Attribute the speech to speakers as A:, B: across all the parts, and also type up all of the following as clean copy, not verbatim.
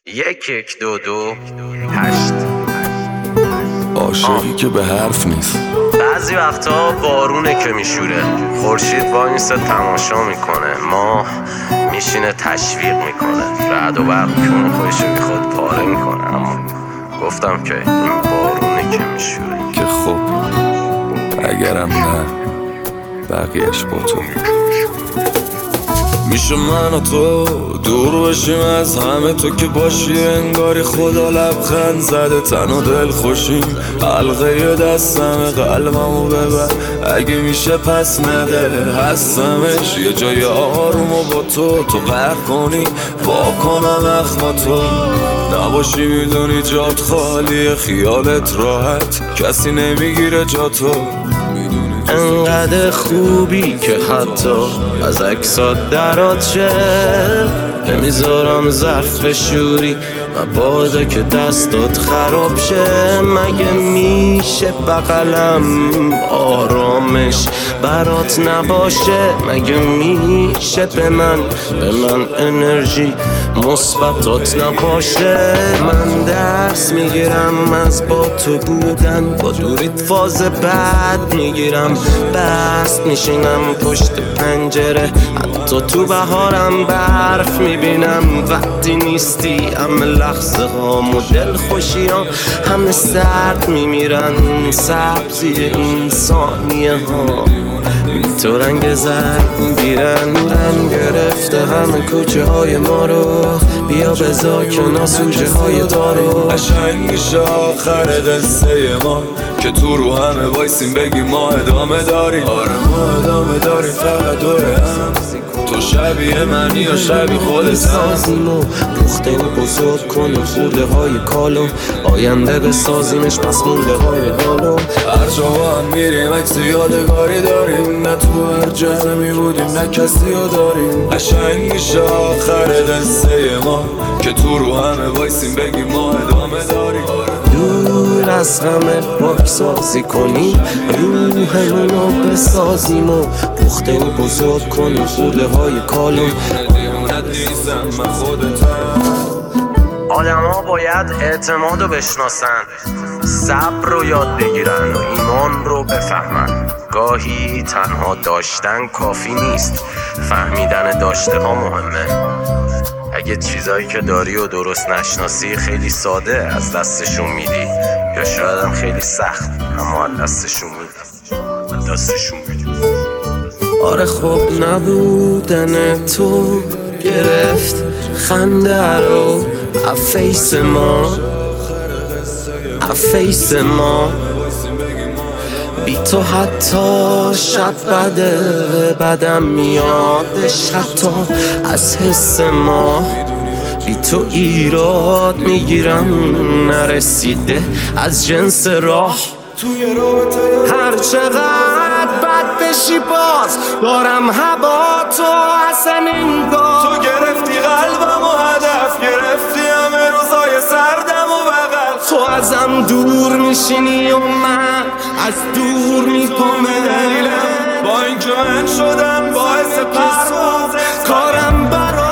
A: 8
B: عاشقی که به حرف نیست.
A: بعضی وقتا بارونه که میشوره، خورشید وایسته تماشا میکنه، ماه میشینه تشویق میکنه، رعد و برق کون خودشو میخواد پاره میکنه. اما گفتم که این بارونه که میشوره
B: که خب اگرم نه بقیهش با تو. میشه من و تو دور بشیم از همه، تو که باشی انگاری خدا لبخند زده، تن و دل خوشیم، حلقه دستم قلبمو ببر اگه میشه پس نده، هستمش یه جای آرومو با تو غرق کنی، با کنم اخماتو نباشی، میدونی جات خالیه، خیالت راحت کسی نمیگیره جاتو.
A: انقدر خوبی که حتی از عکسات درات شه، نمیذارم ظرف بشوری مبادا که دستات خراب شه. مگه میشه بغلم آرامش برات نباشه؟ مگه میشه به من انرژی مثبتات نباشه؟ من درس میگیرم از با تو بودن، با دوریت فاز بد میگیرم، بست میشینم پشت پنجره، حتی تو بهارم برف میبینم. وقتی نیستی همه لحظه ها مدل خوشی ها همه سرد میمیرن، سبزی این ثانیه ها تو رنگ زرد میگیرن. رنگ گرفته همه کوچه های ما رو، بیا بذار کنار سوژه های دارو.
B: قشنگ میشه آخر قصه ما که تو رو همه وایسیم بگیم ما ادامه داریم. آره ما ادامه داریم فقط دوره هم، تو شبیه منی یا شبیه خودت
A: سازیمو پخته و بزرگ کنیم خورده های کالو، آینده بسازیمش پس مونده های حالو.
B: هر جا هم میریم عکس یادگاری داریم، نه تو هر جمعی بودیم نه کسی رو داریم. قشنگ میشه آخر قصه ما که تو رو همه وایسیم بگیم ما ادامه داریم.
A: دور از همه پاک سازی کنیم، روحمونو بسازیم و پخته و بزرگ کنیم خورده های کالو. آدم ها باید اعتماد رو بشناسن، صبر رو یاد بگیرن و ایمان رو بفهمن. گاهی تنها داشتن کافی نیست، فهمیدن داشته ها مهمه. اگه چیزایی که داری و درست نشناسی خیلی ساده از دستشون میدی، یا شاید هم خیلی سخت اما از دستشون میدی. آره خب نبودن تو گرفت خنده رو افیس ما بی تو حتی شب بدم میادش، حتی از حس ما بی تو ایراد میگیرم نرسیده از جنس راه. هر چقدر بد بشی باز دارم هوا تو اصلا انگار
B: تو گرفتی قلبم و هدف گرفتی همه روزای سردم و بغل،
A: تو ازم دور میشینی و من از دور میپامم.
B: با این که من شدم باعث پرواز
A: کارم برات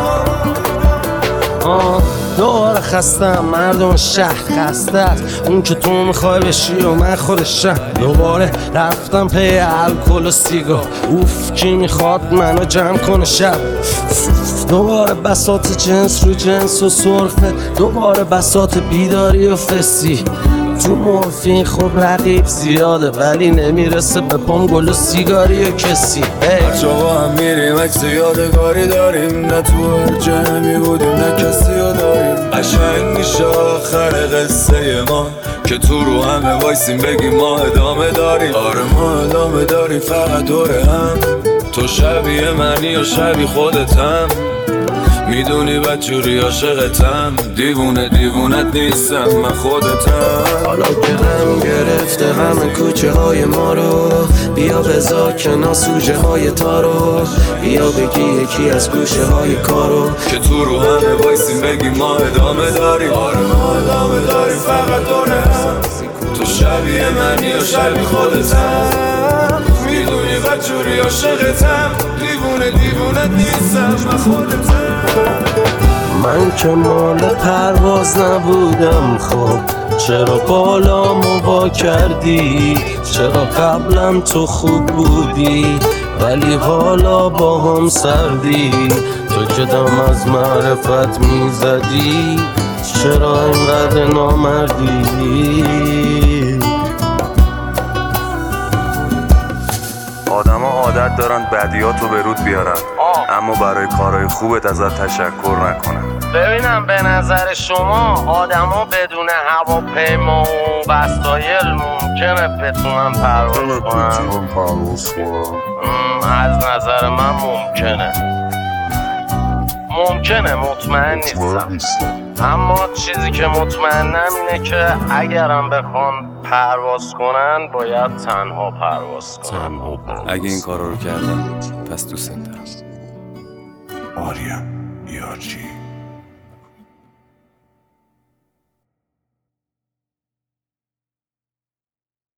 A: دوباره خستم، مردم شهر خسته است، اون که تو میخوای بشی و من خودشم. دوباره رفتم پی الکل و سیگار، اوف کی میخواد منو جمع کنه شب. دوباره بساط جنس رو جنس و سرفه، دوباره بساط بیداری و فسی. تو مورفین خب رقیب زیاده ولی نمیرسه به پام گل و سیگاری و کسی.
B: هر جا هم میریم عکس یادگاری داریم، نه تو هر جمعی بودیم نه کسی رو داریم. قشنگ میشه آخر قصه ما که تو رو همه وایسیم بگیم ما ادامه داریم. آره ما ادامه داریم فقط دوره هم، تو شبیه منی یا شبیه خودتم، میدونی بدجوری عاشقتم، دیوونت نیستم من خودتم.
A: حالا که هم گرفته همه کوچه های ما رو، بیا بذار کنار سوژه های تارو، بیا بگی یکی از گوشه های کارو
B: که تو رو همه وایسیم بگیم ما ادامه داریم. آره ما ادامه داریم فقط دوره هم، تو شبیه منی یا شبیه خودتم، میدونی بدجوری عاشقتم، دیوونت نیستم من خودتم.
A: من که مال پرواز نبودم، خب چرا بالامو وا کردی؟ چرا قبلم تو خوب بودی ولی حالا با هم سردی؟ تو که دم از معرفت میزدی، چرا اینقدر نامردی؟
C: آدما عادت دارن بدیاتو به رود بیارن، اما برای کارهای خوبت ازت تشکر نکنن.
A: ببینم به نظر شما آدما بدون هواپیما و وسایل ممکنه بتونن پرواز کنن؟ از نظر من ممکنه، مطمئن نیستم. اما چیزی که مطمئنم اینه که اگرم بخوان پرواز کنن باید تنها پرواز کنن.
C: اگه این کارا رو کردم پس دوست دارم.
D: آریا یارچی